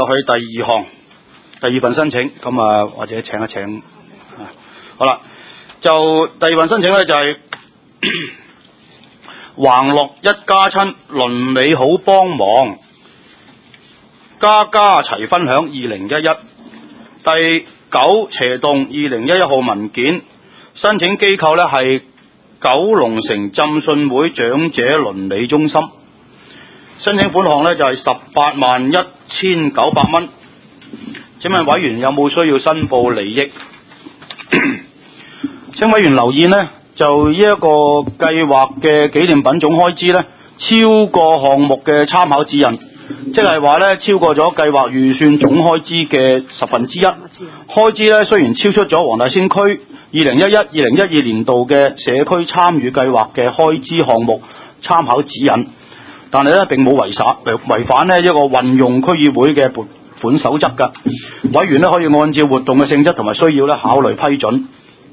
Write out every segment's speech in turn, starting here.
落去第二項，第二份申請，咁啊或者請一請好啦，就第二份申請咧就係橫樂一家親鄰里好幫忙，家齊分享2011第9/2011號文件，申請機構咧係九龍城浸信會長者鄰里中心，申請款項咧就係181900蚊。請問委員有冇需要申報利益？請委員留意呢，就呢一個計劃嘅紀念品總開支呢，超過項目嘅參考指引，即係話呢，超過咗計劃預算總開支嘅1/10。開支呢，雖然超出咗黃大仙區2011-2012年度嘅社區參與計劃嘅開支項目參考指引，但係呢並冇違反呢一個運用區議會嘅撥款守則㗎。委員呢可以按照活動嘅性質同埋需要呢考慮批准。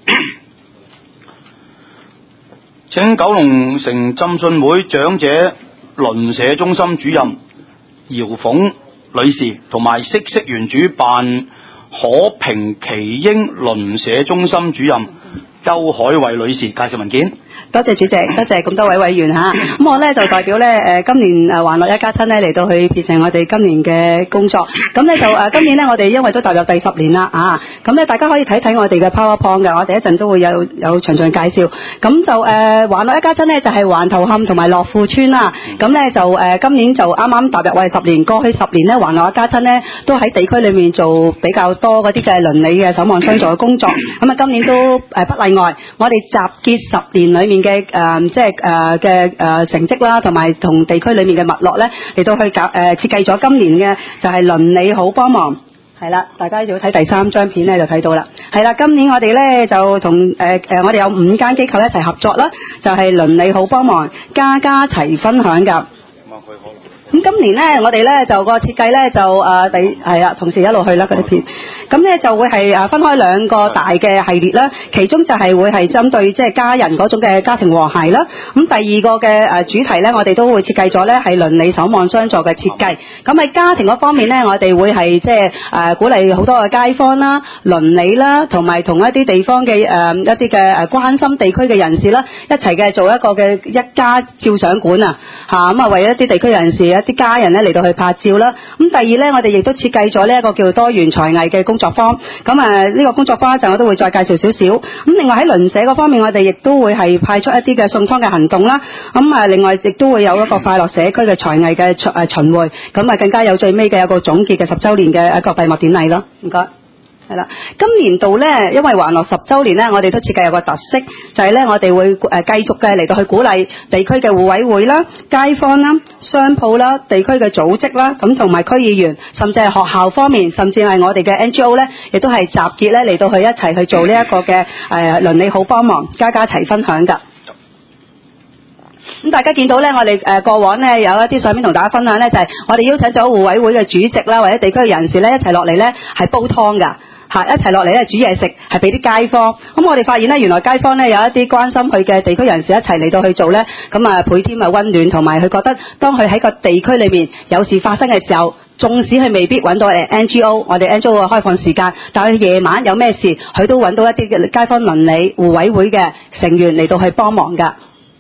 請九龍城浸信會長者鄰舍中心主任姚鳳女士同埋嗇色園主辦可平奇英鄰舍中心主任周海慧女士介紹文件。 多謝主席，多謝咁多位委員嚇。咁我咧就代表咧今年橫樂一家親咧嚟到去完成我哋今年嘅工作。咁咧就今年咧我哋因為都踏入第10年啦啊，咁咧大家可以睇睇我哋嘅 PowerPoint 嘅，我哋一陣都會有詳盡介紹。咁就橫樂一家親咧就係橫頭磡同埋樂富村啦。咁咧就今年就啱啱踏入我哋10年，過去10年咧橫樂一家親咧都喺地區裏面做比較多嗰啲嘅鄰里嘅守望相助嘅工作。咁啊今年都不例外，我哋集結10年裏面嘅成績啦，同埋同地區裏面嘅脈絡咧，嚟到去設計咗今年嘅就係鄰里好幫忙。係啦，大家要睇第3張片咧就睇到啦。係啦，今年我哋咧就同我哋有5間機構一齊合作啦，就係鄰里好幫忙，家齊分享㗎。咁今年咧，我哋咧就個設計咧就係啊，同時一路去啦嗰啲片。咁咧就會係分開2個大嘅系列啦，其中就係會係針對即係家人嗰種嘅家庭和諧啦。咁第2個嘅主題咧，我哋都會設計咗咧係鄰里守望相助嘅設計。咁喺家庭嗰方面咧，我哋會係即係鼓勵好多嘅街坊啦、鄰里啦，同埋同一啲地方嘅一啲嘅關心地區嘅人士啦，一齊嘅做一個嘅一家照相館啊嚇。咁啊為一啲地區人士一啲家人咧嚟到去拍照啦。咁第二咧，我哋亦都設計咗呢一個叫多元才藝嘅工作坊。咁呢個工作坊一陣我都會再介紹少少。咁另外喺鄰舍嗰方面，我哋亦都會係派出一啲嘅送湯嘅行動啦。咁另外亦都會有一個快樂社區嘅才藝嘅巡迴。咁更加有最尾嘅有個總結嘅10週年嘅一個閉幕典禮咯。唔該。係啦，今年度咧，因為橫樂10週年咧，我哋都設計有個特色，就係咧，我哋會繼續嘅嚟到去鼓勵地區嘅互委會啦、街坊啦、商鋪啦、地區嘅組織啦，咁同埋區議員，甚至係學校方面，甚至係我哋嘅 NGO 咧，亦都係集結咧嚟到去一齊去做呢一個嘅鄰里好幫忙，家齊分享㗎。咁大家見到咧，我哋過往咧有一啲相片同大家分享咧，就係我哋邀請咗互委會嘅主席啦，或者地區嘅人士咧一齊落嚟咧係煲湯㗎。一齊落嚟咧煮嘢食，係俾啲街坊。咁我哋發現咧，原來街坊咧有一啲關心佢嘅地區人士一齊嚟到去做咧，咁倍添溫暖，同埋佢覺得當佢喺個地區裏面有事發生嘅時候，縱使佢未必揾到NGO， 我哋 NGO 嘅開放時間，但係佢夜晚有咩事，佢都揾到一啲嘅街坊鄰里互委會嘅成員嚟到去幫忙㗎。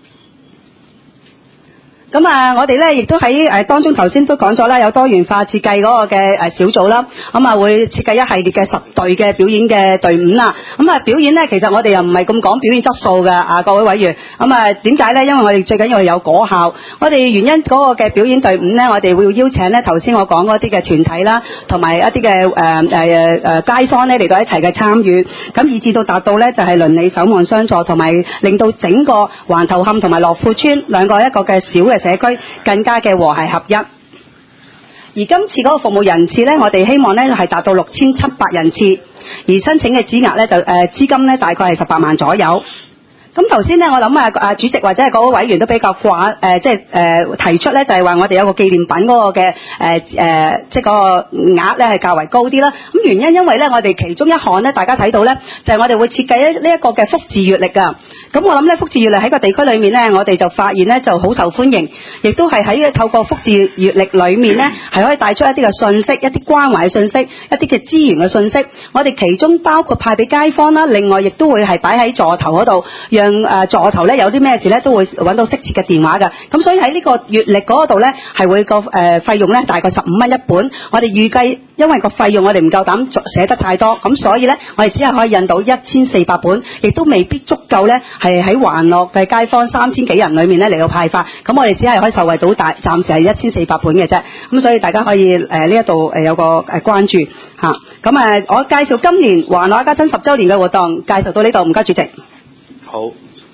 咁我哋咧亦都喺當中頭先都講咗啦，有多元化設計嗰個嘅小組啦，咁會設計一系列嘅10隊嘅表演嘅隊伍啦。咁表演咧，其實我哋又唔係咁講表演質素㗎，各位委員。咁點解咧？因為我哋最緊要係有果效。我哋原因嗰個嘅表演隊伍咧，我哋會邀請咧頭先我講嗰啲嘅團體啦，同埋一啲嘅街坊咧嚟到一齊嘅參與，咁以至到達到咧就係鄰里守望相助，同埋令到整個橫頭磡同埋樂富村兩個一個嘅小嘅社區更加嘅和諧合一。而今次嗰個服務人次呢，我哋希望呢係達到6700人次，而申請嘅資額呢，資金呢大概係18萬左右。 咁頭先咧，我諗主席或者係各位委員都比較提出咧，就係話我哋有個紀念品嗰個嘅即係嗰個額咧係較為高啲啦。咁原因因為咧，我哋其中一項咧，大家睇到咧，就係我哋會設計呢一個嘅福字月曆㗎。咁我諗咧，福字月曆喺個地區裏面咧，我哋就發現咧就好受歡迎，亦都係喺透過福字月曆裏面咧，係可以帶出一啲嘅信息、一啲關懷嘅信息、一啲嘅資源嘅信息。我哋其中包括派俾街坊啦，另外亦都會係擺喺座頭嗰度，讓座頭咧有啲咩事咧都會揾到適切嘅電話㗎。咁所以喺呢個月曆嗰度咧，係會個費用咧大概15蚊一本。我哋預計因為個費用我哋唔夠膽寫得太多，咁所以咧我哋只係可以印到1400本，亦都未必足夠咧係喺環樂嘅街坊3000幾人裏面咧嚟到派發。咁我哋只係可以受惠到暫時係1400本嘅啫。咁所以大家可以呢一度有個關注嚇。咁我介紹今年環樂一家親10週年嘅活動，介紹到呢度，唔該主席。 好。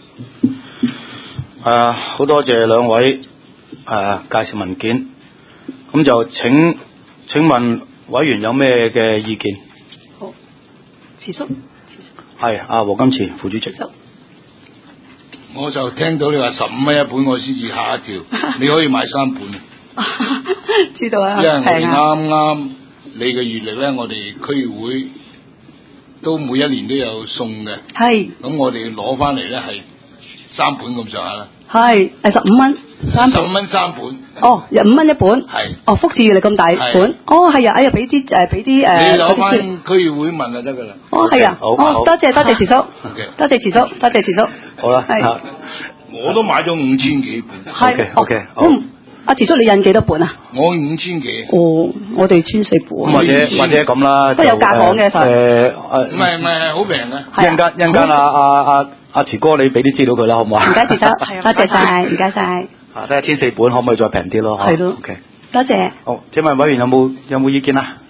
好多謝兩位介紹文件。咁就請問委員有咩嘅意見？ 好，慈叔。 係何金池副主席。 我就聽到你話15蚊一本，我先至嚇一跳。你可以買3本。 知道啊。 因為我哋啱你嘅月曆咧，我哋區議會都每一年都有送嘅。係。咁我哋攞翻嚟咧係3本咁上下啦。係 15蚊3本。 15蚊3本。 哦，5蚊一本。係。哦，福字月曆咁大本。哦，係啊，哎呀，俾啲你攞翻區議會問就得噶啦。 哦，係啊。哦，多謝慈叔。多謝慈叔。 好啦。係。 我都買咗5000幾本。 係。 OK。好。 慈叔你印幾多本啊？ 我5000幾。 哦，我哋14本。 或者咁啦。 都有價講嘅唔係好平嘅。 一陣間阿慈哥，你俾啲資料佢啦，好唔好啊？ 唔該，慈叔，多謝晒，唔該晒。 睇下14本可唔可以再平啲咯？ 係咯。 OK。 多謝。 好，請問委員有冇意見啊？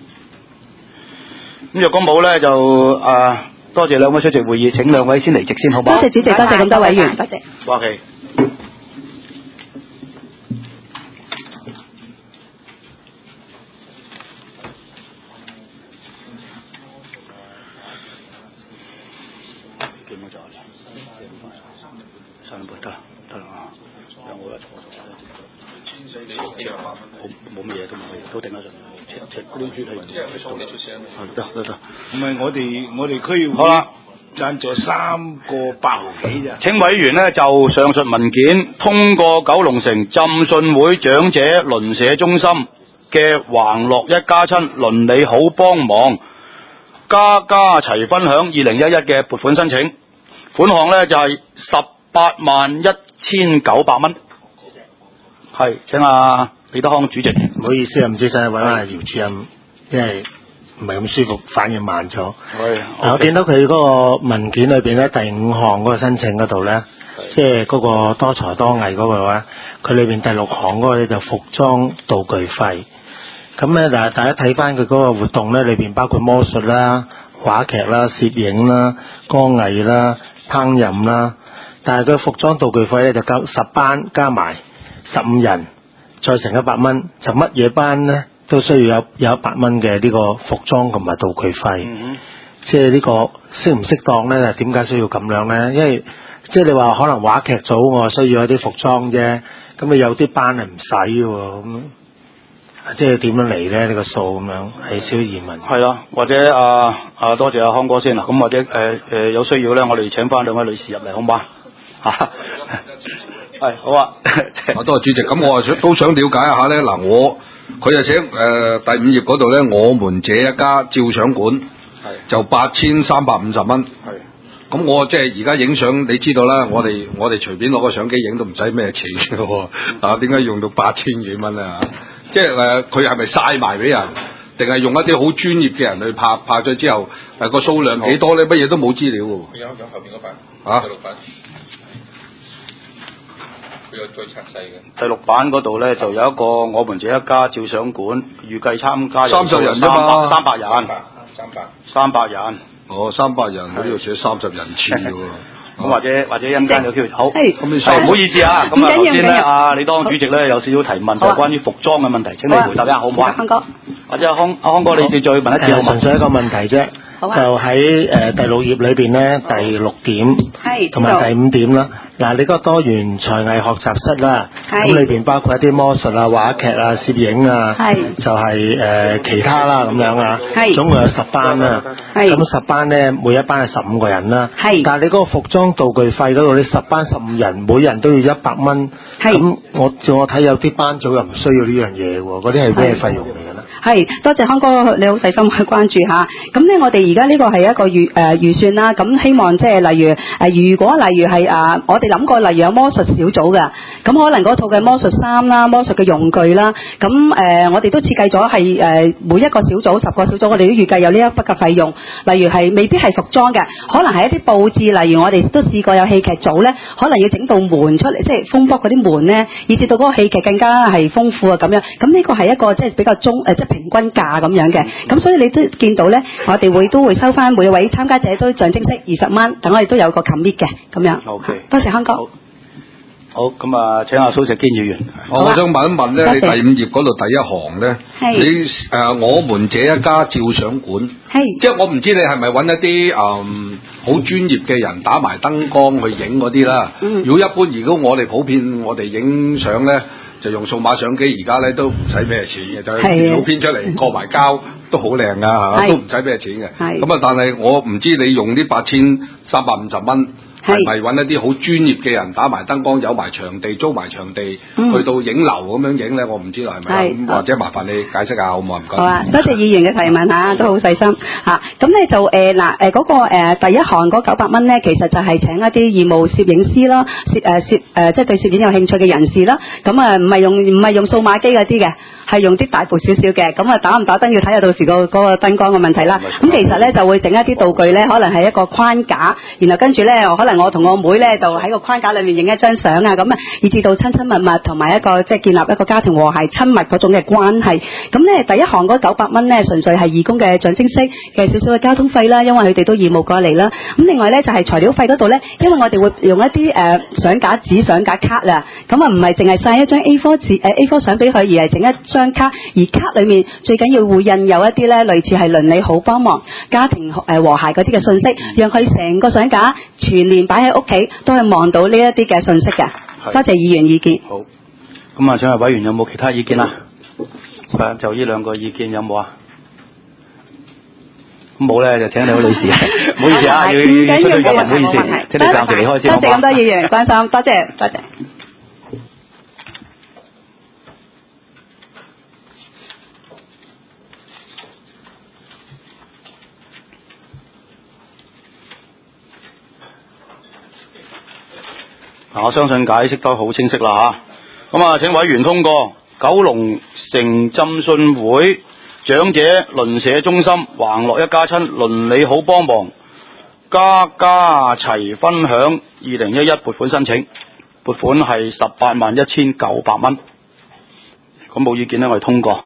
咁若果冇咧，就多謝兩位出席會議，請兩位先離席先，好唔好？ 多謝主席，多謝咁多委員，多謝。 OK。冇乜嘢都頂得順，嗰啲血係得。 唔係我哋區議會好啦， 贊助3個8毫幾咋？ 請委員呢就上述文件通過九龍城浸信會長者鄰舍中心嘅橫樂一家親鄰里好幫忙家齊分享2011嘅撥款申請，款項呢就係181900蚊。係，請李德康主席。 唔好意思啊，唔知使唔使揾下姚主任，因為唔係咁舒服，反應慢咗。我見到佢嗰個文件裏邊咧，第5項嗰個申請嗰度咧，即係嗰個多才多藝嗰個咧，佢裏邊第6項嗰個咧就服裝道具費。咁咧，大家睇翻佢嗰個活動咧，裏邊包括魔術啦、話劇啦、攝影啦、歌藝啦、烹飪啦，但係佢服裝道具費咧就10班加埋15人。再乘100蚊，就乜嘢班咧都需要有100蚊嘅呢個服裝同埋道具費。即係呢個適唔適當咧？點解需要咁樣咧？因為即係你話可能話劇組我需要一啲服裝啫，咁你有啲班係唔使嘅喎，咁即係點樣嚟咧？呢個數咁樣係少疑問。 係啦，或者多謝康哥先啦。咁或者有需要咧，我哋請翻2位女士入嚟，好唔好啊？係好啊！ 多謝主席。咁我都想了解一下咧。嗱，佢就寫第5頁嗰度咧，我們這一家照相館就8350蚊。係。咁我即係而家影相，你知道啦。我哋隨便攞個相機影都唔使咩錢嘅喎。點解用到8000幾蚊啊？即係佢係咪曬埋俾人，定係用一啲好專業嘅人去拍咗之後個數量幾多咧？乜嘢都冇資料嘅喎。有後邊嗰版。第6版。 第6版嗰度咧就有一個我們這一家照相館，預計參加 30人啫嘛 ，300人。300人。 哦，300人，我呢度寫30人次嘅喎。 咁或者一陣間有機會好。 唔好意思啊，咁頭先咧李當主席咧有少少提問，就係關於服裝嘅問題，請你回答一下好唔好啊？康哥。或者康哥你再問一次好嘛？ 純粹一個問題啫。 好啊。 就喺第6頁裏邊咧，第6點同埋第5點啦。嗱，你嗰個多元才藝學習室啦，咁裏邊包括一啲魔術啊、話劇啊、攝影啊，就係其他啦咁樣啊，總共有10班啦。咁10班咧，每一班係15個人啦。但係你嗰個服裝道具費嗰度，你10班15人，每人都要100蚊。咁我睇有啲班組又唔需要呢樣嘢喎，嗰啲係咩費用嚟嘅咧？ 係，多謝康哥，你好細心去關注下。咁咧，我哋而家呢個係一個預算啦。咁希望即係例如如果例如係我哋諗過，例如有魔術小組嘅，咁可能嗰套嘅魔術衫啦、魔術嘅用具啦，咁我哋都設計咗係每一個小組10個小組，我哋都預計有呢一筆嘅費用。例如係未必係服裝嘅，可能係一啲佈置，例如我哋都試過有戲劇組咧，可能要整道門出嚟，即係風波嗰啲門咧，以至到嗰個戲劇更加係豐富啊咁樣。咁呢個係一個即係比較即係平均價咁樣嘅。咁所以你都見到咧，我哋都會收翻每一位參加者都象徵式20蚊，等我哋都有個 commit 嘅咁樣。 OK， 多謝康哥。 好，咁啊，請阿蘇石堅議員。 我想問一問咧，你第5頁嗰度第1行咧，你我們這一家照相館，即係我唔知你係咪揾一啲好專業嘅人打埋燈光去影嗰啲啦。如果一般，如果我哋普遍我哋影相咧，就用數碼相機，而家咧都唔使咩錢嘅，就電腦編出嚟過埋膠都好靚噶嚇，都唔使咩錢嘅。咁啊，但係我唔知你用啲8350蚊。係咪揾一啲好專業嘅人打埋燈光，有埋場地，租埋場地，去到影樓咁樣影咧？我唔知啦，係咪？咁或者麻煩你解釋下好唔好？唔該。 好啊，多謝議員嘅提問嚇，都好細心嚇。咁咧就嗰個第1行嗰900蚊咧，其實就係請一啲義務攝影師啦，即係對攝影有興趣嘅人士啦。咁啊，唔係用數碼機嗰啲嘅。係用啲大部少少嘅，咁啊打唔打燈要睇下到時嗰個燈光嘅問題啦。咁其實咧就會整一啲道具咧，可能係一個框架，然後跟住咧，可能我同我妹咧就喺個框架裏面影一張相啊，咁啊，以至到親親密密同埋一個即係建立一個家庭和諧親密嗰種嘅關係。咁咧第1行嗰900蚊咧，純粹係義工嘅象徵式嘅少少嘅交通費啦，因為佢哋都義務過嚟啦。咁另外咧就係材料費嗰度咧，因為我哋會用一啲相架紙、相架卡啦，咁啊唔係淨係曬一張 A4 紙A4 相俾佢，而係整一張卡，而卡裏面最緊要會印有一啲咧類似係鄰里好幫忙、家庭和諧嗰啲嘅信息，讓佢成個相架全年擺喺屋企都係望到呢一啲嘅信息嘅。多謝議員意見。 好，咁啊，請問委員有冇其他意見啊？就呢2個意見有冇啊？冇咧，就請兩位女士。唔好意思啊，要出去入，唔好意思，請你暫時離開先。 多謝咁多議員關心，多謝多謝。 我相信解釋得好清晰啦嚇。咁啊，請委員通過九龍城浸信會長者鄰舍中心橫樂一家親鄰里好幫忙家齊分享2011撥款申請，撥款係181900蚊。咁冇意見呢，我哋通過。